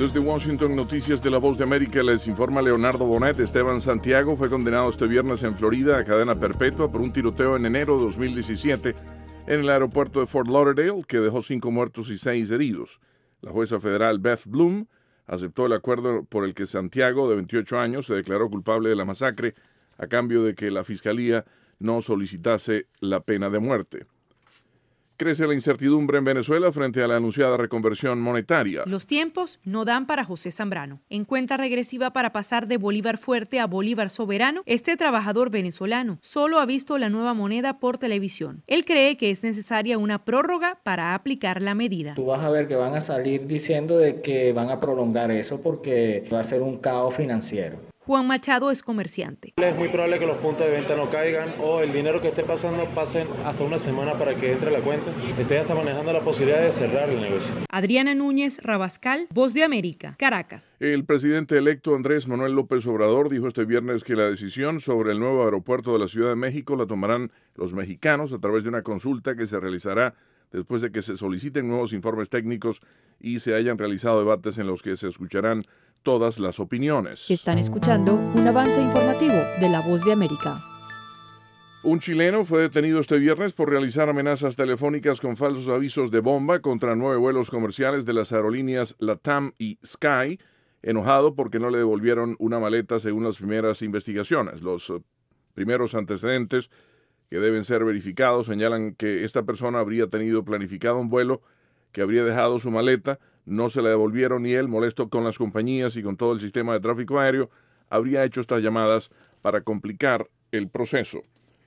Desde Washington, Noticias de la Voz de América, les informa Leonardo Bonet. Esteban Santiago fue condenado este viernes en Florida a cadena perpetua por un tiroteo en enero de 2017 en el aeropuerto de Fort Lauderdale, que dejó 5 muertos y 6 heridos. La jueza federal Beth Bloom aceptó el acuerdo por el que Santiago, de 28 años, se declaró culpable de la masacre a cambio de que la fiscalía no solicitase la pena de muerte. Crece la incertidumbre en Venezuela frente a la anunciada reconversión monetaria. Los tiempos no dan para José Zambrano. En cuenta regresiva para pasar de Bolívar fuerte a Bolívar soberano, este trabajador venezolano solo ha visto la nueva moneda por televisión. Él cree que es necesaria una prórroga para aplicar la medida. Tú vas a ver que van a salir diciendo de que van a prolongar eso porque va a ser un caos financiero. Juan Machado es comerciante. Es muy probable que los puntos de venta no caigan o el dinero que esté pasando pasen hasta una semana para que entre a la cuenta. Estoy hasta manejando la posibilidad de cerrar el negocio. Adriana Núñez Rabascal, Voz de América, Caracas. El presidente electo Andrés Manuel López Obrador dijo este viernes que la decisión sobre el nuevo aeropuerto de la Ciudad de México la tomarán los mexicanos a través de una consulta que se realizará después de que se soliciten nuevos informes técnicos y se hayan realizado debates en los que se escucharán todas las opiniones. Están escuchando un avance informativo de La Voz de América. Un chileno fue detenido este viernes por realizar amenazas telefónicas con falsos avisos de bomba contra 9 vuelos comerciales de las aerolíneas LATAM y Sky, enojado porque no le devolvieron una maleta según las primeras investigaciones. Los primeros antecedentes que deben ser verificados señalan que esta persona habría tenido planificado un vuelo, que habría dejado su maleta, no se la devolvieron y él, molesto con las compañías y con todo el sistema de tráfico aéreo, habría hecho estas llamadas para complicar el proceso.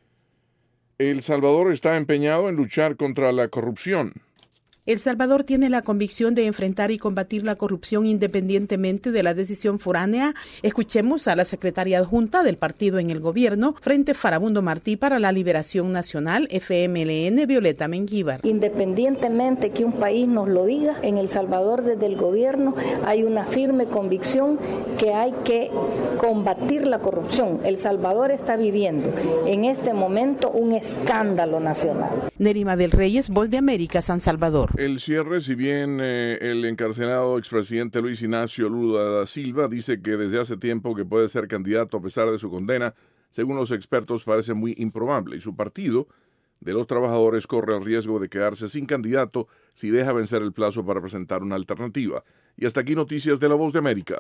El Salvador está empeñado en luchar contra la corrupción. El Salvador tiene la convicción de enfrentar y combatir la corrupción independientemente de la decisión foránea. Escuchemos a la secretaria adjunta del partido en el gobierno, Frente Farabundo Martí para la Liberación Nacional, FMLN, Violeta Mengíbar. Independientemente que un país nos lo diga, en El Salvador desde el gobierno hay una firme convicción que hay que combatir la corrupción. El Salvador está viviendo en este momento un escándalo nacional. Nerima del Reyes, Voz de América, San Salvador. El cierre, si bien el encarcelado expresidente Luis Ignacio Lula da Silva dice que desde hace tiempo que puede ser candidato a pesar de su condena, según los expertos parece muy improbable y su partido de los trabajadores corre el riesgo de quedarse sin candidato si deja vencer el plazo para presentar una alternativa. Y hasta aquí Noticias de la Voz de América.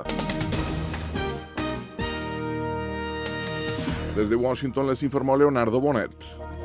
Desde Washington les informó Leonardo Bonet.